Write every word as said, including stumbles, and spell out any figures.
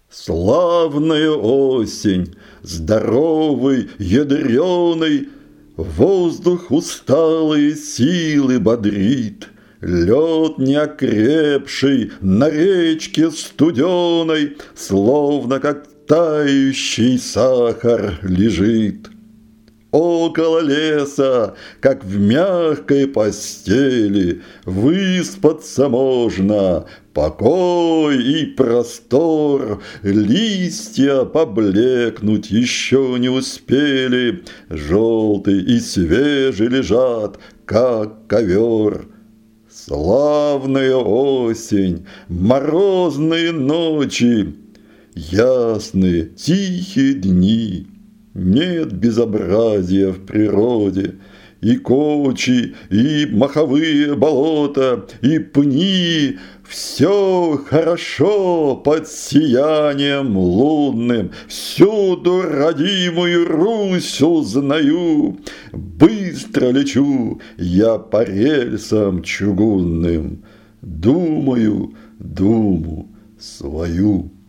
Славная осень, здоровый, ядреный, воздух усталые силы бодрит. Лед неокрепший на речке студеной, словно как тающий сахар лежит. Около леса, как в мягкой постели, выспаться можно, покой и простор. Листья поблекнуть еще не успели, желтый и свежий лежат, как ковер. Славная осень, морозные ночи, ясные, тихие дни. Нет безобразия в природе, и кочи, и маховые болота, и пни. Все хорошо под сиянием лунным, всюду родимую Русь узнаю. Быстро лечу я по рельсам чугунным, думаю думу свою.